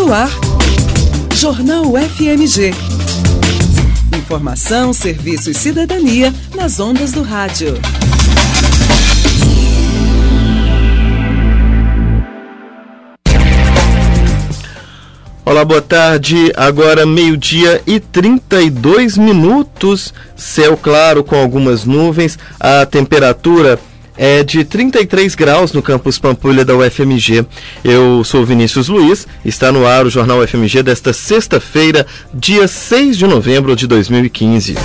No ar, Jornal FMG. Informação, serviço e cidadania nas ondas do rádio. Olá, boa tarde. Agora 12h32. Céu claro com algumas nuvens. A temperatura é de 33 graus no campus Pampulha da UFMG. Eu sou Vinícius Luiz, está no ar o Jornal UFMG desta sexta-feira, dia 6 de novembro de 2015.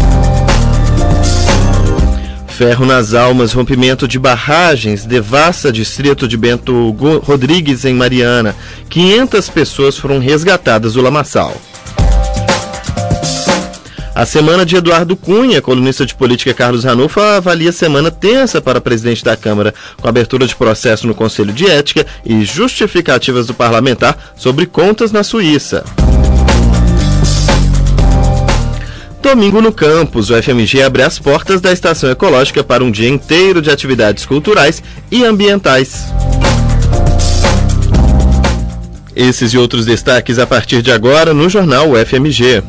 Ferro nas almas, rompimento de barragens, devasta distrito de Bento Rodrigues em Mariana. 500 pessoas foram resgatadas do lamaçal. A semana de Eduardo Cunha, colunista de política Carlos Ranulfo, avalia semana tensa para o presidente da Câmara, com abertura de processo no Conselho de Ética e justificativas do parlamentar sobre contas na Suíça. Domingo no campus, o FMG abre as portas da Estação Ecológica para um dia inteiro de atividades culturais e ambientais. Esses e outros destaques a partir de agora no Jornal FMG.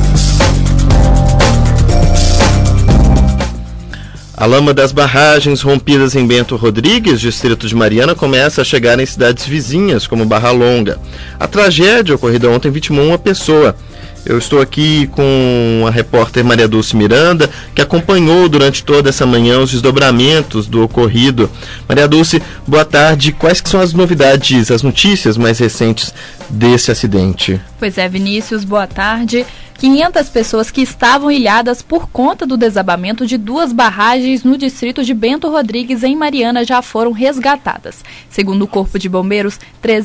A lama das barragens rompidas em Bento Rodrigues, distrito de Mariana, começa a chegar em cidades vizinhas, como Barra Longa. A tragédia ocorrida ontem vitimou uma pessoa. Eu estou aqui com a repórter Maria Dulce Miranda, que acompanhou durante toda essa manhã os desdobramentos do ocorrido. Maria Dulce, boa tarde. Quais que são as novidades, as notícias mais recentes desse acidente? Pois é, Vinícius, boa tarde. 500 pessoas que estavam ilhadas por conta do desabamento de duas barragens no distrito de Bento Rodrigues, em Mariana, já foram resgatadas. Segundo o Corpo de Bombeiros,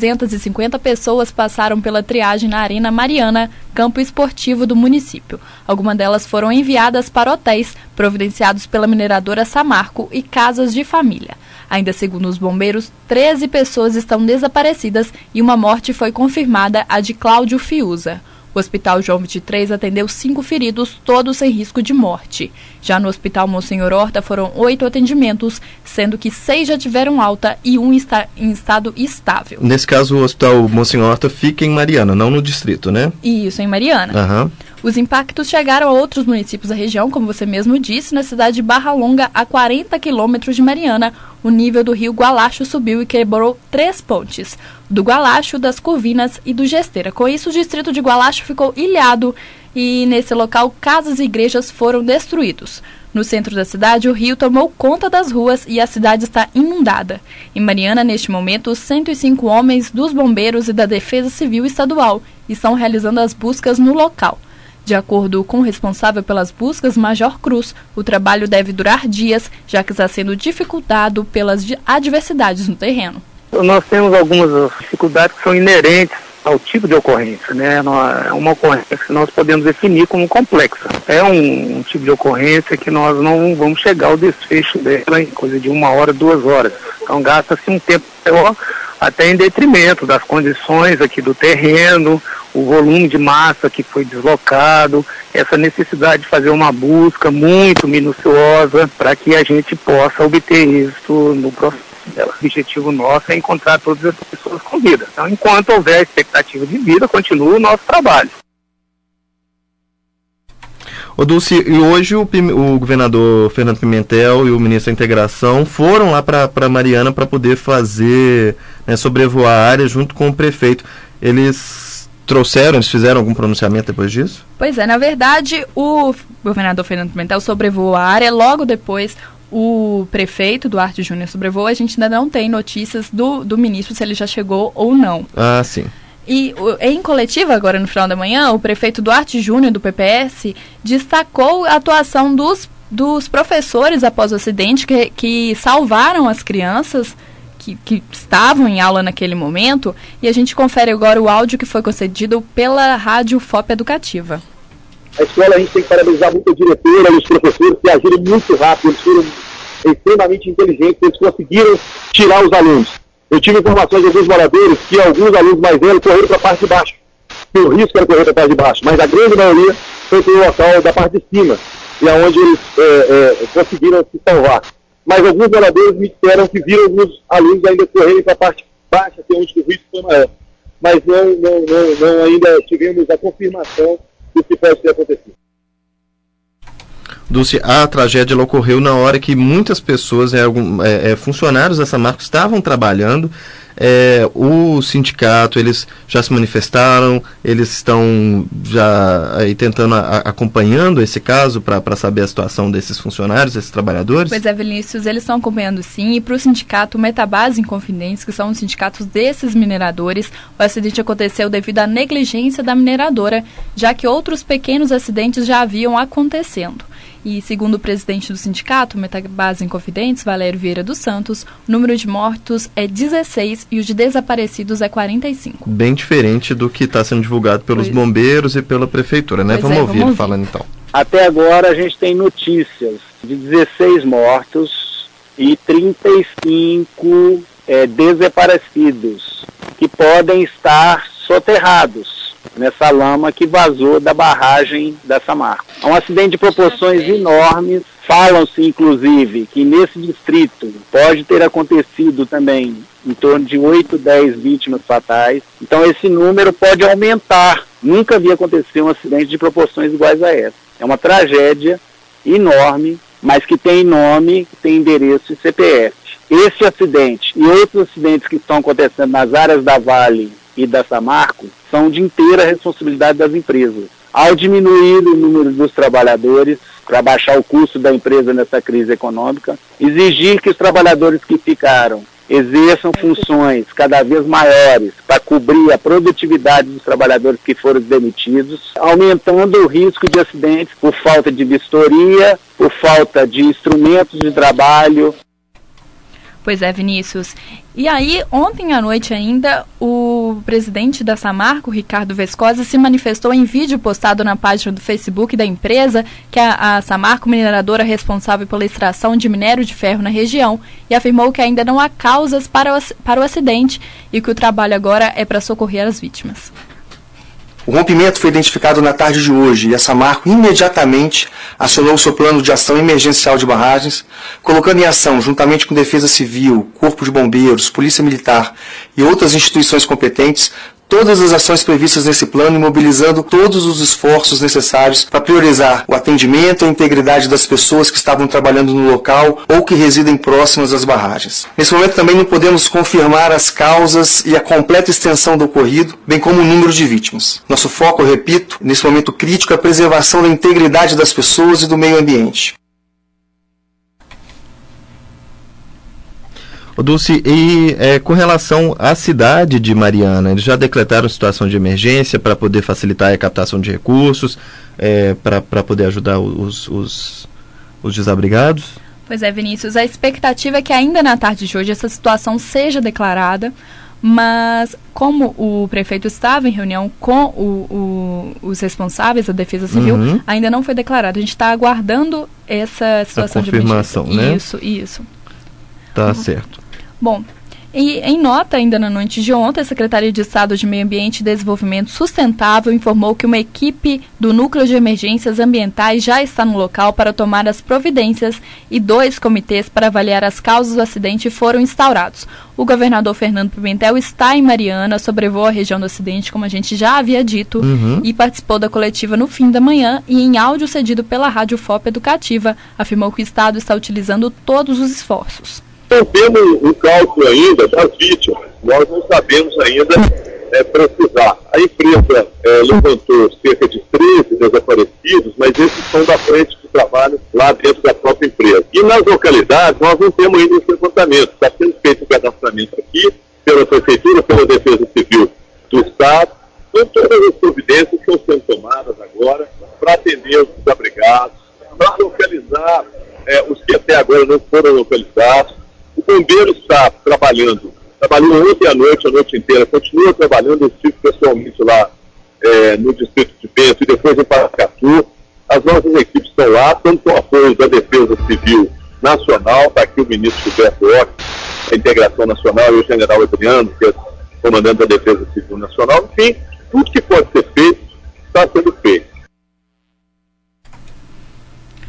350 pessoas passaram pela triagem na Arena Mariana, campo esportivo do município. Algumas delas foram enviadas para hotéis providenciados pela mineradora Samarco e casas de família. Ainda segundo os bombeiros, 13 pessoas estão desaparecidas e uma morte foi confirmada, a de Cláudio Fiuza. O Hospital João 23 atendeu 5 feridos, todos sem risco de morte. Já no Hospital Monsenhor Horta foram 8 atendimentos, sendo que 6 já tiveram alta e 1 está em estado estável. Nesse caso, o Hospital Monsenhor Horta fica em Mariana, não no distrito, né? Isso, em Mariana. Uhum. Os impactos chegaram a outros municípios da região, como você mesmo disse, na cidade de Barra Longa, a 40 quilômetros de Mariana. O nível do rio Gualacho subiu e quebrou 3 pontes, do Gualacho, das Curvinas e do Gesteira. Com isso, o distrito de Gualacho ficou ilhado e, nesse local, casas e igrejas foram destruídos. No centro da cidade, o rio tomou conta das ruas e a cidade está inundada. Em Mariana, neste momento, 105 homens dos bombeiros e da Defesa Civil Estadual estão realizando as buscas no local. De acordo com o responsável pelas buscas, Major Cruz, o trabalho deve durar dias, já que está sendo dificultado pelas adversidades no terreno. Nós temos algumas dificuldades que são inerentes ao tipo de ocorrência, né? É uma ocorrência que nós podemos definir como complexa. É um tipo de ocorrência que nós não vamos chegar ao desfecho dela em coisa de 1 hora, 2 horas. Então gasta-se um tempo maior, até em detrimento das condições aqui do terreno, o volume de massa que foi deslocado, essa necessidade de fazer uma busca muito minuciosa para que a gente possa obter êxito no processo dela. O objetivo nosso é encontrar todas as pessoas com vida. Então, enquanto houver expectativa de vida, continua o nosso trabalho. Ô Dulce, e hoje o governador Fernando Pimentel e o ministro da Integração foram lá para Mariana para poder fazer, sobrevoar a área junto com o prefeito. Eles fizeram algum pronunciamento depois disso? Pois é, na verdade, o governador Fernando Pimentel sobrevoou a área, logo depois o prefeito Duarte Júnior sobrevoou. A gente ainda não tem notícias do ministro se ele já chegou ou não. Ah, sim. E em coletiva, agora no final da manhã, o prefeito Duarte Júnior, do PPS, destacou a atuação dos professores após o acidente que salvaram as crianças que estavam em aula naquele momento. E a gente confere agora o áudio que foi concedido pela Rádio FOP Educativa. A escola, a gente tem que parabenizar muito a diretora e os professores que agiram muito rápido, eles foram extremamente inteligentes, eles conseguiram tirar os alunos. Eu tive informações de alguns moradores que alguns alunos mais velhos correram para a parte de baixo. Tem o risco era correr para a parte de baixo, mas a grande maioria foi para o local da parte de cima, e aonde eles conseguiram se salvar. Mas alguns moradores me disseram que viram alguns alunos ainda correrem para a parte baixa, que é onde o risco foi maior. mas não ainda tivemos a confirmação do que pode ter acontecido. Dulce, a tragédia ela ocorreu na hora que muitas pessoas, funcionários da Samarco estavam trabalhando. O sindicato, eles já se manifestaram, eles estão já aí tentando, acompanhando esse caso para saber a situação desses funcionários, desses trabalhadores? Pois é, Vinícius, eles estão acompanhando sim, e para o sindicato Metabase Inconfidentes, que são os sindicatos desses mineradores, o acidente aconteceu devido à negligência da mineradora, já que outros pequenos acidentes já haviam acontecendo. E segundo o presidente do sindicato, Metabase Inconfidentes, Valério Vieira dos Santos, o número de mortos é 16 e o de desaparecidos é 45. Bem diferente do que está sendo divulgado pelos bombeiros e pela prefeitura, né? Vamos ouvir ele falando então. Até agora a gente tem notícias de 16 mortos e 35 desaparecidos que podem estar soterrados nessa lama que vazou da barragem da Samarco. É um acidente de proporções enormes. Falam-se, inclusive, que nesse distrito pode ter acontecido também em torno de 8, 10 vítimas fatais. Então esse número pode aumentar. Nunca havia acontecido um acidente de proporções iguais a essa. É uma tragédia enorme, mas que tem nome, tem endereço e CPF. Esse acidente e outros acidentes que estão acontecendo nas áreas da Vale e da Samarco são de inteira responsabilidade das empresas. Ao diminuir o número dos trabalhadores, para baixar o custo da empresa nessa crise econômica, exigir que os trabalhadores que ficaram exerçam funções cada vez maiores para cobrir a produtividade dos trabalhadores que foram demitidos, aumentando o risco de acidentes por falta de vistoria, por falta de instrumentos de trabalho. Pois é, Vinícius. E aí, ontem à noite ainda, o presidente da Samarco, Ricardo Vescosa, se manifestou em vídeo postado na página do Facebook da empresa, que é a Samarco, mineradora responsável pela extração de minério de ferro na região, e afirmou que ainda não há causas para o acidente e que o trabalho agora é para socorrer as vítimas. O rompimento foi identificado na tarde de hoje e a Samarco imediatamente acionou seu plano de ação emergencial de barragens, colocando em ação, juntamente com Defesa Civil, Corpo de Bombeiros, Polícia Militar e outras instituições competentes, todas as ações previstas nesse plano e mobilizando todos os esforços necessários para priorizar o atendimento e a integridade das pessoas que estavam trabalhando no local ou que residem próximas às barragens. Nesse momento também não podemos confirmar as causas e a completa extensão do ocorrido, bem como o número de vítimas. Nosso foco, eu repito, nesse momento crítico é a preservação da integridade das pessoas e do meio ambiente. Dulce, e com relação à cidade de Mariana, eles já decretaram situação de emergência para poder facilitar a captação de recursos, para poder ajudar os desabrigados? Pois é, Vinícius, a expectativa é que ainda na tarde de hoje essa situação seja declarada, mas como o prefeito estava em reunião com os responsáveis da Defesa Civil, ainda não foi declarado. A gente está aguardando essa situação de emergência. Né? Isso. Tá certo. Bom, e em nota ainda na noite de ontem, a Secretaria de Estado de Meio Ambiente e Desenvolvimento Sustentável informou que uma equipe do Núcleo de Emergências Ambientais já está no local para tomar as providências e 2 comitês para avaliar as causas do acidente foram instaurados. O governador Fernando Pimentel está em Mariana, sobrevoou a região do acidente, como a gente já havia dito, e participou da coletiva no fim da manhã e em áudio cedido pela Rádio FOP Educativa, afirmou que o Estado está utilizando todos os esforços. Não temos um cálculo ainda das vítimas, nós não sabemos ainda precisar. A empresa levantou cerca de 13 desaparecidos, mas esses são da frente de trabalho lá dentro da própria empresa. E nas localidades nós não temos ainda esse levantamento, está sendo feito o cadastramento aqui pela Prefeitura, pela Defesa Civil do Estado, com todas as providências que estão sendo tomadas agora para atender os desabrigados, para localizar os que até agora não foram localizados. O bombeiro está trabalhou ontem à noite, a noite inteira, continua trabalhando, eu estive pessoalmente lá no distrito de Bento e depois em Paracatu. As nossas equipes estão lá, tanto com o apoio da Defesa Civil Nacional, está aqui o ministro Gilberto Occhi, a Integração Nacional, e o general Adriano, que é comandante da Defesa Civil Nacional. Enfim, tudo que pode ser feito está sendo feito.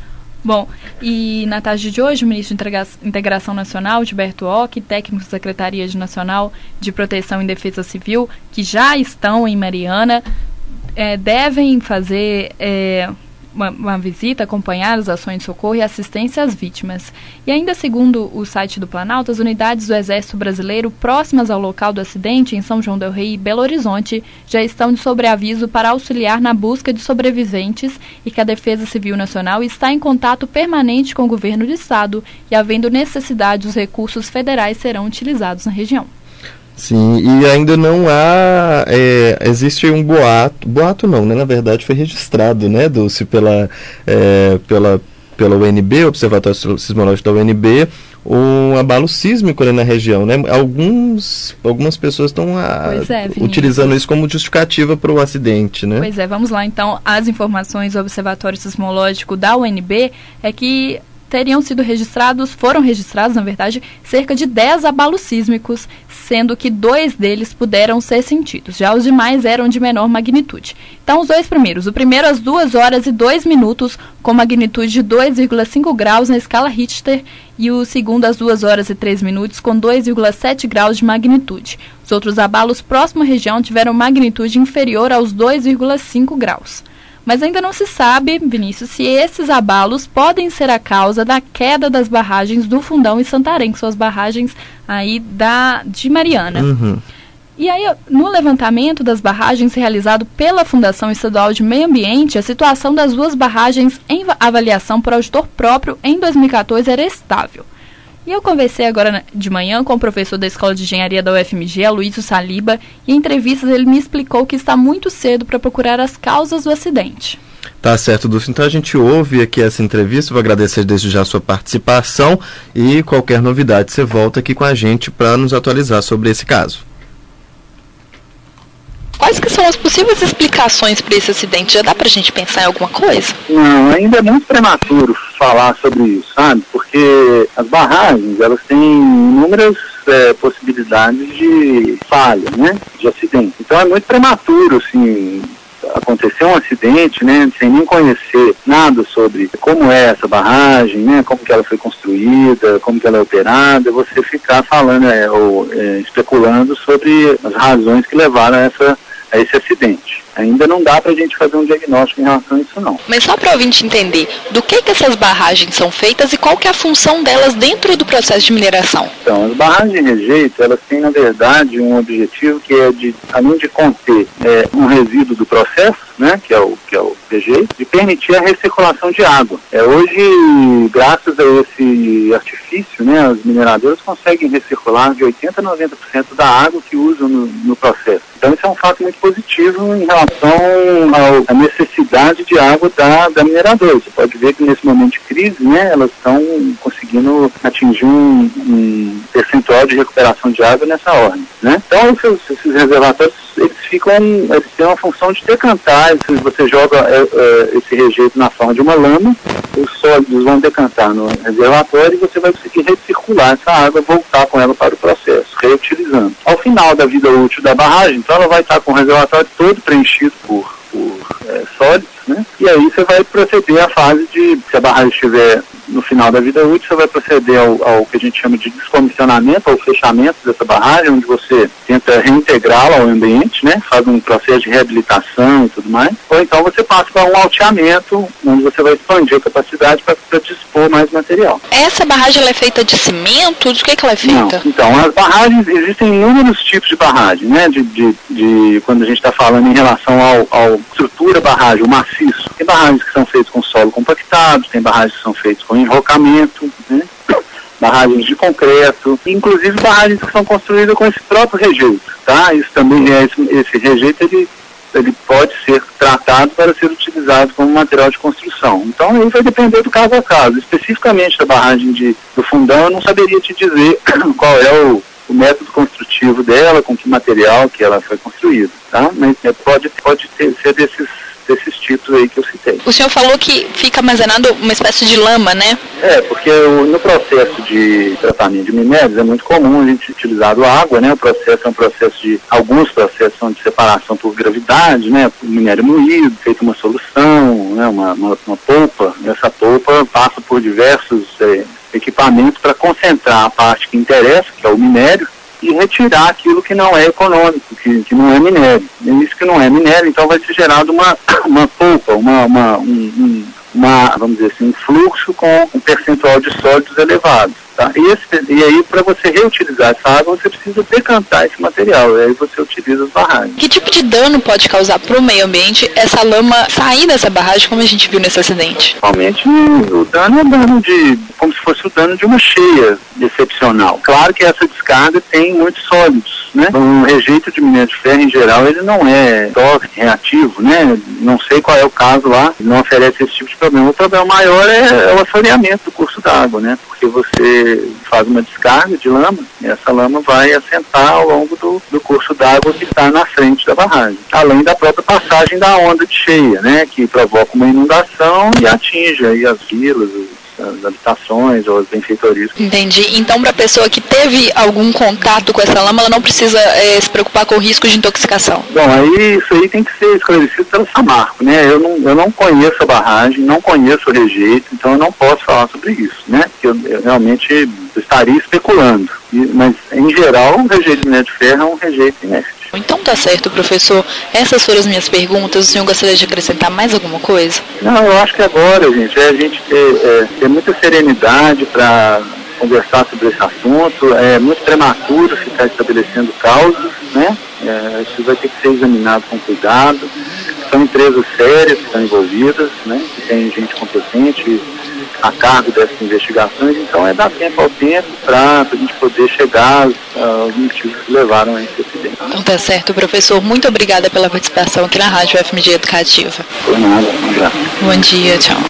Bom, e na tarde de hoje, o ministro de Integração Nacional, Gilberto Occhi, técnico da Secretaria Nacional de Proteção e Defesa Civil, que já estão em Mariana, devem fazer uma visita, acompanhar as ações de socorro e assistência às vítimas. E ainda segundo o site do Planalto, as unidades do Exército Brasileiro próximas ao local do acidente, em São João del Rei e Belo Horizonte, já estão de sobreaviso para auxiliar na busca de sobreviventes e que a Defesa Civil Nacional está em contato permanente com o governo do estado e, havendo necessidade, os recursos federais serão utilizados na região. Sim, e ainda não há, existe um boato não, né? Na verdade foi registrado, né, Dulce, pela UNB, Observatório Sismológico da UNB, um abalo sísmico ali na região, né? Algumas pessoas estão utilizando isso como justificativa para o acidente, né? Pois é, vamos lá então, as informações do Observatório Sismológico da UNB é que foram registrados, na verdade, cerca de 10 abalos sísmicos, sendo que 2 deles puderam ser sentidos. Já os demais eram de menor magnitude. Então, os 2 primeiros. O primeiro às 2 horas e 2 minutos, com magnitude de 2,5 graus na escala Richter, e o segundo às 2 horas e 3 minutos, com 2,7 graus de magnitude. Os outros abalos próximo à região tiveram magnitude inferior aos 2,5 graus. Mas ainda não se sabe, Vinícius, se esses abalos podem ser a causa da queda das barragens do Fundão e Santarém, que são as barragens aí de Mariana. Uhum. E aí, no levantamento das barragens realizado pela Fundação Estadual de Meio Ambiente, a situação das 2 barragens em avaliação por auditor próprio em 2014 era estável. E eu conversei agora de manhã com o professor da Escola de Engenharia da UFMG, Aloysio Saliba, e em entrevistas ele me explicou que está muito cedo para procurar as causas do acidente. Tá certo, Dulce. Então a gente ouve aqui essa entrevista, vou agradecer desde já a sua participação e qualquer novidade você volta aqui com a gente para nos atualizar sobre esse caso. Quais que são as possíveis explicações para esse acidente? Já dá para a gente pensar em alguma coisa? Não, ainda é muito prematuro falar sobre isso, sabe? Porque as barragens, elas têm inúmeras possibilidades de falha, né? De acidente. Então é muito prematuro, assim, acontecer um acidente, né? Sem nem conhecer nada sobre como é essa barragem, né? Como que ela foi construída, como que ela é operada, você ficar falando especulando sobre as razões que levaram a esse acidente. Ainda não dá para a gente fazer um diagnóstico em relação a isso, não. Mas só para o ouvinte entender, do que essas barragens são feitas e qual que é a função delas dentro do processo de mineração? Então, as barragens de rejeito, elas têm, na verdade, um objetivo que é além de conter um resíduo do processo, né, que é o rejeito, de permitir a recirculação de água. Hoje, graças a esse artifício, né, as mineradoras conseguem recircular de 80% a 90% da água que usam no processo. Então, isso é um fato muito positivo em relação à necessidade de água da mineradora. Você pode ver que nesse momento de crise, né, elas estão conseguindo atingir um percentual de recuperação de água nessa ordem, né? Então, esses reservatórios, eles têm uma função de decantar. Se você joga esse rejeito na forma de uma lama, os sólidos vão decantar no reservatório e você vai conseguir recircular essa água, voltar com ela para o processo, reutilizando. Ao final da vida útil da barragem, então ela vai estar com o reservatório todo preenchido por sólidos, né? E aí você vai proceder à fase se a barragem estiver no final da vida útil, você vai proceder ao que a gente chama de descomissionamento, ao fechamento dessa barragem, onde você tenta reintegrá-la ao ambiente, né? Faz um processo de reabilitação e tudo mais. Ou então você passa para um alteamento, onde você vai expandir a capacidade para dispor mais material. Essa barragem ela é feita de cimento? De que ela é feita? Não. Então, as barragens, existem inúmeros tipos de barragem, né? Quando a gente está falando em relação ao estrutura barragem, o maciço. Tem barragens que são feitas com solo compactado, tem barragens que são feitas com enrocamento, né? Barragens de concreto, inclusive barragens que são construídas com esse próprio rejeito, tá? Isso também esse rejeito, ele pode ser tratado para ser utilizado como material de construção. Então, aí vai depender do caso a caso. Especificamente da barragem do Fundão, eu não saberia te dizer qual é o método construtivo dela, com que material que ela foi construída, tá? Mas pode ser desses tipos aí que eu citei. O senhor falou que fica armazenado uma espécie de lama, né? Porque no processo de tratamento de minérios é muito comum a gente utilizar a água, né? O processo é um processo alguns processos são de separação por gravidade, né? O minério moído, feita uma solução, né? Uma polpa. Essa polpa passa por diversos equipamentos para concentrar a parte que interessa, que é o minério, e retirar aquilo que não é econômico, que não é minério. E isso que não é minério, então vai ser gerado uma polpa, vamos dizer assim, um fluxo com um percentual de sólidos elevado. Tá? E aí, para você reutilizar essa água, você precisa decantar esse material, e aí você utiliza as barragens. Que tipo de dano pode causar para o meio ambiente essa lama sair dessa barragem, como a gente viu nesse acidente? Realmente, o dano é dano como se fosse o dano de uma cheia excepcional. Claro que essa descarga tem muitos sólidos, né? Um rejeito de minério de ferro, em geral, ele não é tóxico, reativo, né? Não sei qual é o caso lá, não oferece esse tipo de problema. O problema maior é o assoreamento do curso d'água, né? Porque você faz uma descarga de lama e essa lama vai assentar ao longo do curso d'água que está na frente da barragem. Além da própria passagem da onda de cheia, né? Que provoca uma inundação e atinge aí as vilas, as habitações ou as benfeitorias. Entendi. Então, para a pessoa que teve algum contato com essa lama, ela não precisa se preocupar com o risco de intoxicação? Bom, isso aí tem que ser esclarecido pelo Samarco, né? Eu não conheço a barragem, não conheço o rejeito, então eu não posso falar sobre isso, né? Porque eu realmente estaria especulando. Mas, em geral, o rejeito de minério de ferro é um rejeito inerte. Então tá certo, professor. Essas foram as minhas perguntas. O senhor gostaria de acrescentar mais alguma coisa? Não, eu acho que agora, gente, a gente ter muita serenidade para conversar sobre esse assunto. É muito prematuro ficar estabelecendo causas, né? Isso vai ter que ser examinado com cuidado. São empresas sérias que estão envolvidas, né? Que tem gente competente a cargo dessas investigações, então dar tempo ao tempo para a gente poder chegar aos motivos que levaram a esse acidente. Então tá certo, professor. Muito obrigada pela participação aqui na Rádio FMG Educativa. Por nada, um abraço. Bom dia, tchau.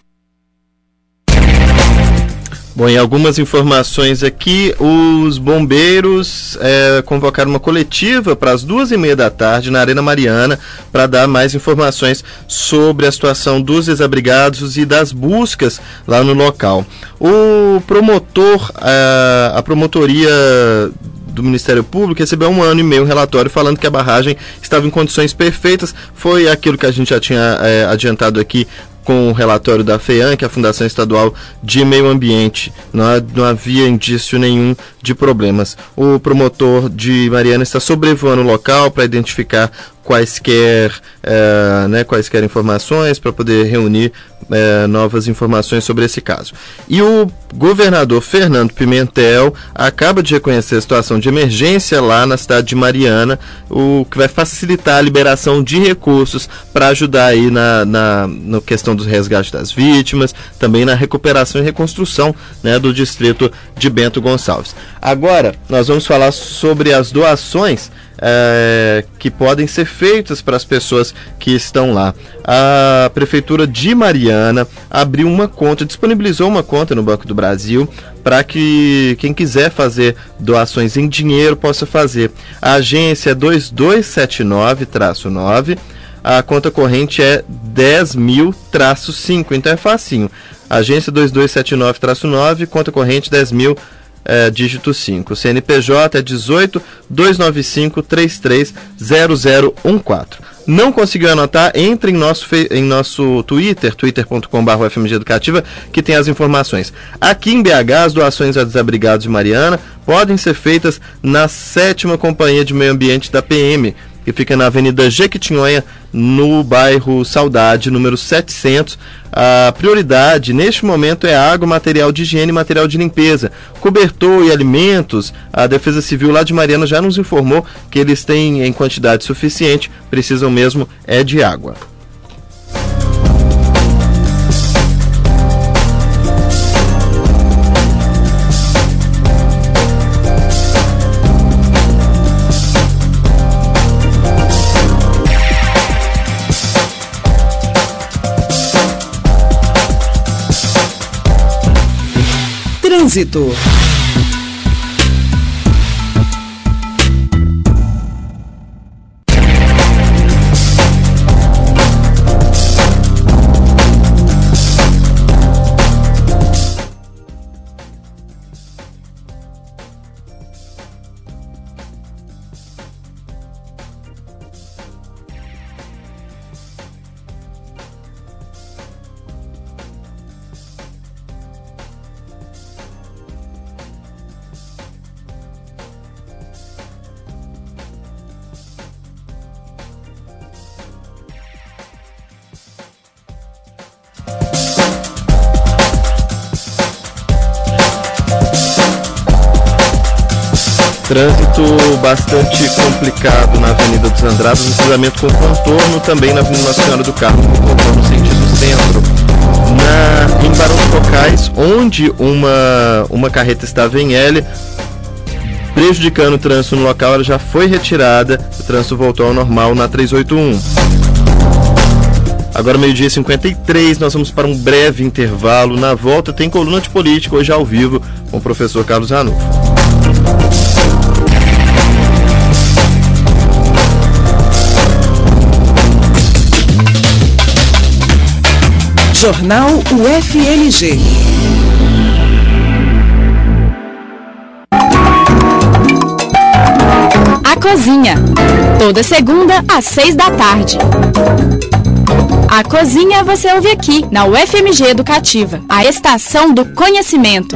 Bom, em algumas informações aqui, os bombeiros convocaram uma coletiva para as 2h30 da tarde na Arena Mariana para dar mais informações sobre a situação dos desabrigados e das buscas lá no local. O promotor, a promotoria do Ministério Público recebeu há 1 ano e meio um relatório falando que a barragem estava em condições perfeitas. Foi aquilo que a gente já tinha adiantado aqui com o relatório da FEAM, que é a Fundação Estadual de Meio Ambiente. Não havia indício nenhum de problemas. O promotor de Mariana está sobrevoando o local para identificar quaisquer informações, para poder reunir novas informações sobre esse caso. E o governador Fernando Pimentel acaba de reconhecer a situação de emergência lá na cidade de Mariana, o que vai facilitar a liberação de recursos para ajudar aí na questão do resgate das vítimas, também na recuperação e reconstrução, né, do distrito de Bento Gonçalves. Agora, nós vamos falar sobre as doações que podem ser feitas para as pessoas que estão lá. A Prefeitura de Mariana abriu uma conta, disponibilizou uma conta no Banco do Brasil para que quem quiser fazer doações em dinheiro possa fazer. A agência é 2279-9, a conta corrente é 10.000-5, então é facinho. Agência 2279-9, conta corrente 10.000, dígito 5. O CNPJ é 18-295-330014. Não conseguiu anotar? Entre em nosso Twitter, twitter.com/UFMG Educativa, que tem as informações. Aqui em BH, as doações a desabrigados de Mariana podem ser feitas na 7ª Companhia de Meio Ambiente da PM, que fica na Avenida Jequitinhonha, no bairro Saudade, número 700. A prioridade neste momento é água, material de higiene e material de limpeza. Cobertor e alimentos, a Defesa Civil lá de Mariana já nos informou que eles têm em quantidade suficiente, precisam mesmo de água. Trânsito. Trânsito bastante complicado na Avenida dos Andradas, no cruzamento com contorno, também na Avenida Nossa Senhora do Carmo, com contorno sentido centro. Em Barão dos Cocais, onde uma carreta estava em L, prejudicando o trânsito no local, ela já foi retirada, o trânsito voltou ao normal na 381. Agora 12h53, nós vamos para um breve intervalo. Na volta tem coluna de política, hoje ao vivo, com o professor Carlos Ranulfo. Jornal UFMG. A Cozinha, toda segunda às 6 da tarde. A Cozinha você ouve aqui, na UFMG Educativa, a estação do conhecimento.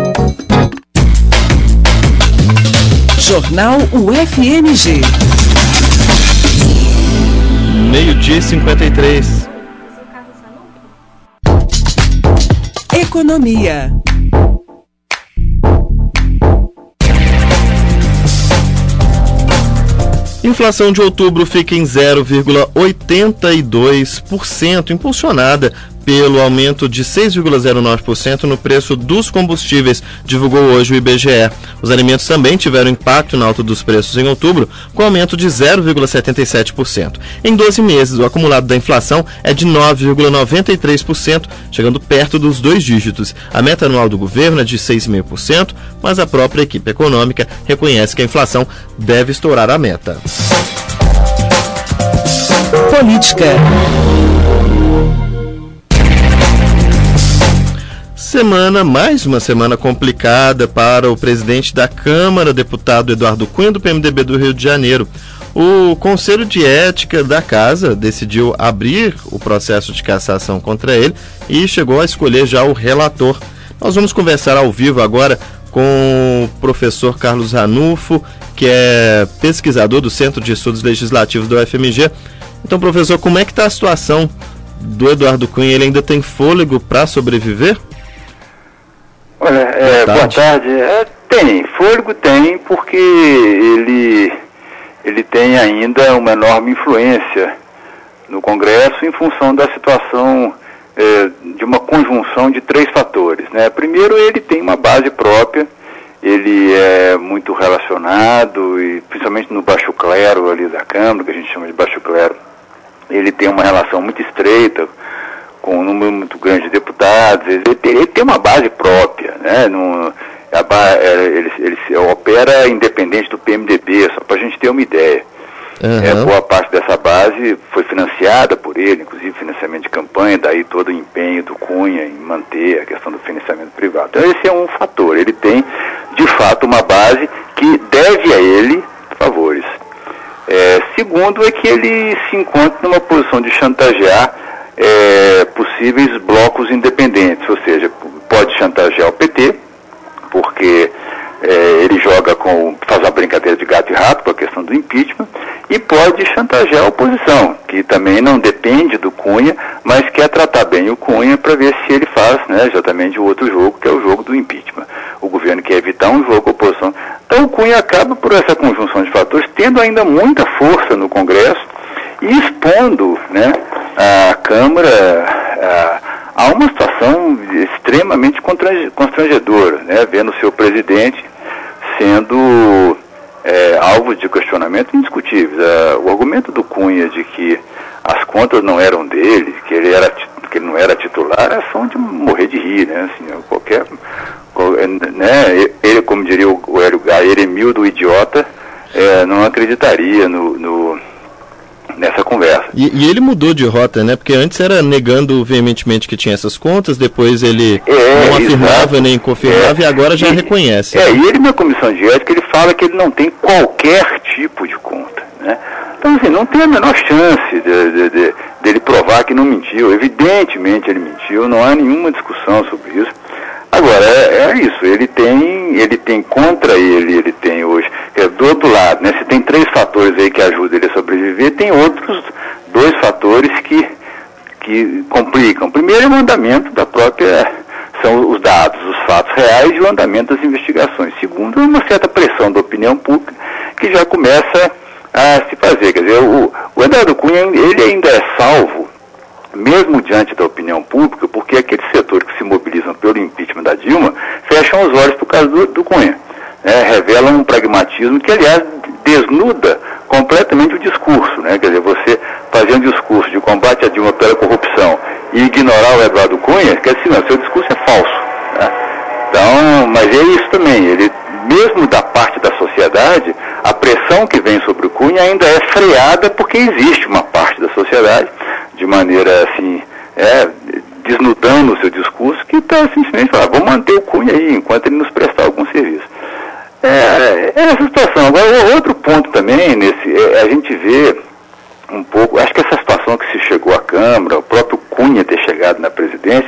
Jornal UFMG. 12h53. Economia. Inflação de outubro fica em 0,82%, impulsionada pelo aumento de 6,09% no preço dos combustíveis, divulgou hoje o IBGE. Os alimentos também tiveram impacto na alta dos preços em outubro, com aumento de 0,77%. Em 12 meses, o acumulado da inflação é de 9,93%, chegando perto dos 2 dígitos. A meta anual do governo é de 6,5%, mas a própria equipe econômica reconhece que a inflação deve estourar a meta. Política. Mais uma semana complicada para o presidente da Câmara, deputado Eduardo Cunha, do PMDB do Rio de Janeiro. O Conselho de Ética da Casa decidiu abrir o processo de cassação contra ele e chegou a escolher já o relator. Nós vamos conversar ao vivo agora com o professor Carlos Ranulfo, que é pesquisador do Centro de Estudos Legislativos do UFMG. Então, professor, como é que está a situação do Eduardo Cunha? Ele ainda tem fôlego para sobreviver? Olha, boa tarde. Tem, fôlego tem, porque ele tem ainda uma enorme influência no Congresso em função da situação de uma conjunção de 3 fatores, né? Primeiro, ele tem uma base própria, ele é muito relacionado, e principalmente no baixo clero ali da Câmara, que a gente chama de baixo clero, ele tem uma relação muito estreita com um número muito grande de deputados, ele tem uma base própria, né? Ele opera independente do PMDB, só para a gente ter uma ideia. Uhum. Boa parte dessa base foi financiada por ele, inclusive financiamento de campanha, daí todo o empenho do Cunha em manter a questão do financiamento privado. Então esse é um fator, ele tem de fato uma base que deve a ele favores. Segundo é que ele se encontra numa posição de chantagear possíveis blocos independentes, ou seja, pode chantagear o PT, porque ele faz a brincadeira de gato e rato com a questão do impeachment, e pode chantagear a oposição, que também não depende do Cunha, mas quer tratar bem o Cunha para ver se ele faz, né, exatamente o outro jogo, que é o jogo do impeachment. O governo quer evitar um jogo com a oposição. Então o Cunha acaba, por essa conjunção de fatores, tendo ainda muita força no Congresso e expondo, né, a Câmara a uma situação extremamente constrangedora, né, vendo o seu presidente sendo alvo de questionamento indiscutíveis. O argumento do Cunha de que as contas não eram dele, que ele não era titular, é só de morrer de rir, né, assim, né, ele, como diria o Hélio, a Eremildo idiota, não acreditaria nessa conversa. E ele mudou de rota, né? Porque antes era negando veementemente que tinha essas contas, depois ele não afirmava nem confirmava e agora já reconhece. E ele na comissão de ética, ele fala que ele não tem qualquer tipo de conta, né? Então, assim, não tem a menor chance dele provar que não mentiu. Evidentemente ele mentiu, não há nenhuma discussão sobre isso. Agora, é isso, ele tem contra ele tem hoje, do outro lado, né, se tem 3 fatores aí que ajudam ele a sobreviver, tem outros 2 fatores que complicam. Primeiro é o mandamento da própria, são os dados, os fatos reais e o andamento das investigações. Segundo, uma certa pressão da opinião pública que já começa a se fazer. Quer dizer, o Eduardo Cunha, ele ainda é salvo, mesmo diante da opinião pública, porque aqueles setores que se mobilizam pelo impeachment da Dilma fecham os olhos por causa do Cunha. Revelam um pragmatismo que, aliás, desnuda completamente o discurso, né? Quer dizer, você fazer um discurso de combate à Dilma pela corrupção e ignorar o Eduardo Cunha, quer dizer, não, seu discurso é falso, né? Então, mas é isso também, ele, mesmo da parte da sociedade, a pressão que vem sobre o Cunha ainda é freada porque existe uma parte da sociedade, de maneira assim, desnudando o seu discurso, que está simplesmente falando, vamos manter o Cunha aí, enquanto ele nos prestar algum serviço. Essa situação. Agora, outro ponto também, a gente vê um pouco, acho que essa situação que se chegou à Câmara, o próprio Cunha ter chegado na presidência,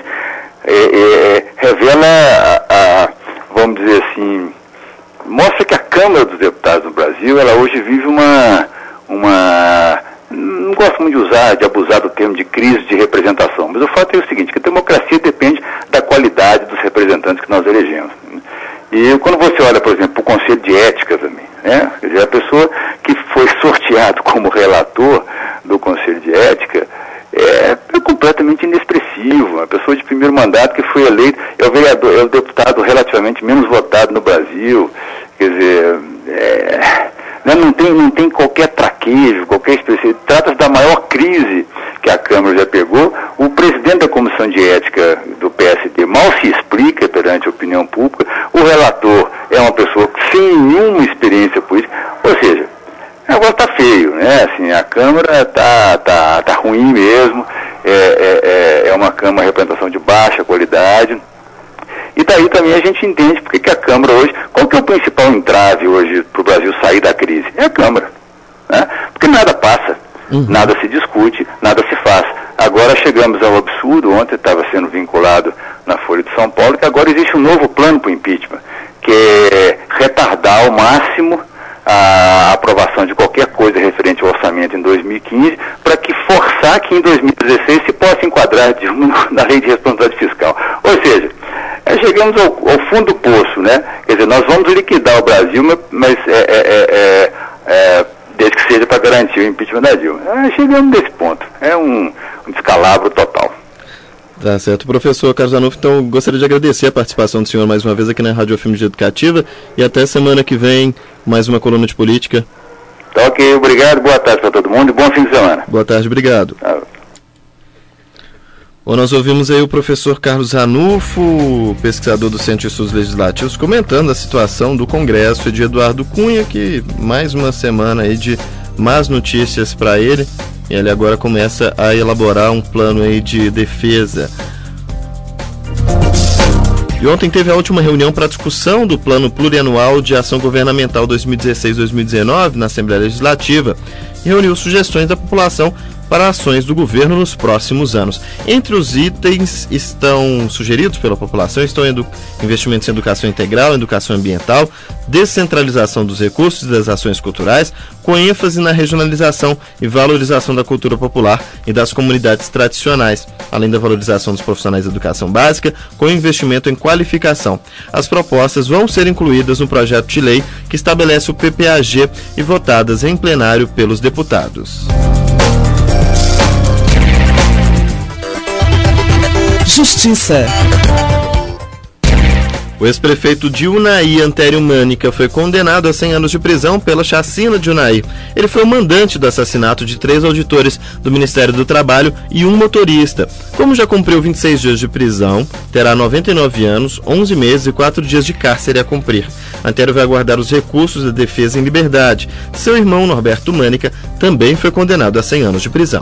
revela, vamos dizer assim, mostra que a Câmara dos Deputados no Brasil, ela hoje vive não gosto muito de abusar do termo de crise de representação, mas o fato é o seguinte, que a democracia depende da qualidade dos representantes que nós elegemos. E quando você olha, por exemplo, para o Conselho de Ética também, né? Quer dizer, a pessoa que foi sorteado como relator do Conselho de Ética é completamente inexpressivo. Uma pessoa de primeiro mandato que foi eleito, é o deputado relativamente menos votado no Brasil. Quer dizer, não tem qualquer traquejo, qualquer expressão. Trata-se da maior crise que a Câmara já pegou. O presidente da Comissão de Ética do PSD mal se explica perante a opinião pública. O relator é uma pessoa sem nenhuma experiência política. Ou seja, o negócio está feio, né? Assim, a Câmara tá ruim mesmo. É uma Câmara, uma representação de baixa qualidade. E daí também a gente entende porque que a Câmara hoje, qual que é o principal entrave hoje para o Brasil sair da crise? É a Câmara, né? Porque nada passa, nada se discute, nada se faz. Agora chegamos ao absurdo, ontem estava sendo vinculado na Folha de São Paulo, que agora existe um novo plano para o impeachment, que é retardar ao máximo a aprovação de qualquer coisa referente ao orçamento em 2015, para que forçar que em 2016 se possa enquadrar na lei de responsabilidade fiscal. Ou seja, chegamos ao fundo do poço, né? Quer dizer, nós vamos liquidar o Brasil, mas desde que seja para garantir o impeachment da Dilma. Chegamos nesse ponto. É um descalabro total. Tá certo. Professor Carlos Zanuffi, então gostaria de agradecer a participação do senhor mais uma vez aqui na Rádio FMG Educativa e até semana que vem, mais uma coluna de política. Tá ok, obrigado, boa tarde para todo mundo e bom fim de semana. Boa tarde, obrigado. Bom, nós ouvimos aí o professor Carlos Zanuffi, pesquisador do Centro de Estudos Legislativos, comentando a situação do Congresso e de Eduardo Cunha, que mais uma semana aí de más notícias para ele. E ele agora começa a elaborar um plano aí de defesa. E ontem teve a última reunião para discussão do Plano Plurianual de Ação Governamental 2016-2019 na Assembleia Legislativa e reuniu sugestões da população para ações do governo nos próximos anos. Entre os itens estão sugeridos pela população estão investimentos em educação integral, educação ambiental, descentralização dos recursos e das ações culturais, com ênfase na regionalização e valorização da cultura popular e das comunidades tradicionais, além da valorização dos profissionais da educação básica, com investimento em qualificação. As propostas vão ser incluídas no projeto de lei que estabelece o PPAG e votadas em plenário pelos deputados. Justiça. O ex-prefeito de Unai, Antério Mânica, foi condenado a 100 anos de prisão pela chacina de Unai. Ele foi o mandante do assassinato de 3 auditores do Ministério do Trabalho e um motorista. Como já cumpriu 26 dias de prisão, terá 99 anos, 11 meses e 4 dias de cárcere a cumprir. Antério vai aguardar os recursos da defesa em liberdade. Seu irmão, Norberto Mânica, também foi condenado a 100 anos de prisão.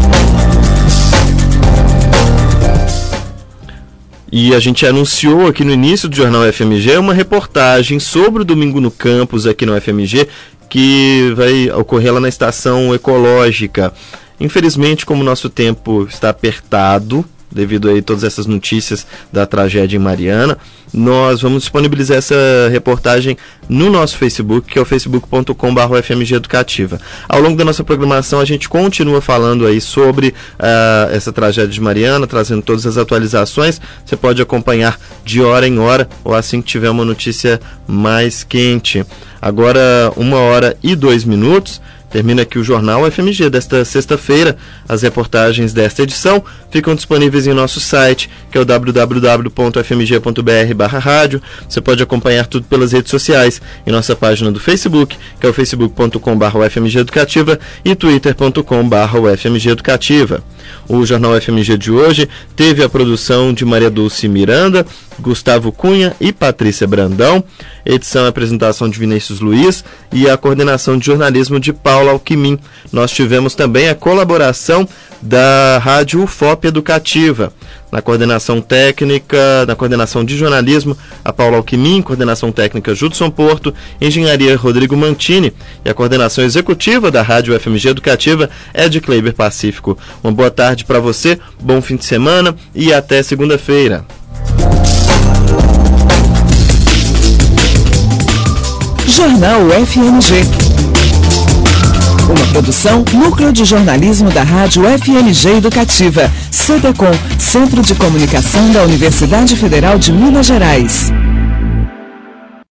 E a gente anunciou aqui no início do Jornal FMG uma reportagem sobre o Domingo no Campus aqui no FMG, que vai ocorrer lá na Estação Ecológica. Infelizmente, como o nosso tempo está apertado, devido aí a todas essas notícias da tragédia em Mariana. Nós vamos disponibilizar essa reportagem no nosso Facebook, que é o facebook.com/UFMG Educativa. Ao longo da nossa programação, a gente continua falando aí sobre essa tragédia de Mariana, trazendo todas as atualizações. Você pode acompanhar de hora em hora, ou assim que tiver uma notícia mais quente. Agora, 1h02. Termina aqui o Jornal FMG desta sexta-feira. As reportagens desta edição ficam disponíveis em nosso site, que é o www.fmg.br/rádio. Você pode acompanhar tudo pelas redes sociais, em nossa página do Facebook, que é o facebook.com/UFMG Educativa e twitter.com/UFMG Educativa. O Jornal FMG de hoje teve a produção de Maria Dulce Miranda, Gustavo Cunha e Patrícia Brandão, edição e apresentação de Vinícius Luiz e a coordenação de jornalismo de Paula Alquimim. Nós tivemos também a colaboração da Rádio UFOP Educativa. Na coordenação técnica, na coordenação de jornalismo, a Paula Alquimim, coordenação técnica Judson Porto, engenharia Rodrigo Mantini e a coordenação executiva da Rádio FMG Educativa é de Kleiber Pacífico. Uma boa tarde para você, bom fim de semana e até segunda-feira. Jornal FMG. Uma produção Núcleo de Jornalismo da Rádio FMG Educativa. CDCom, Centro de Comunicação da Universidade Federal de Minas Gerais.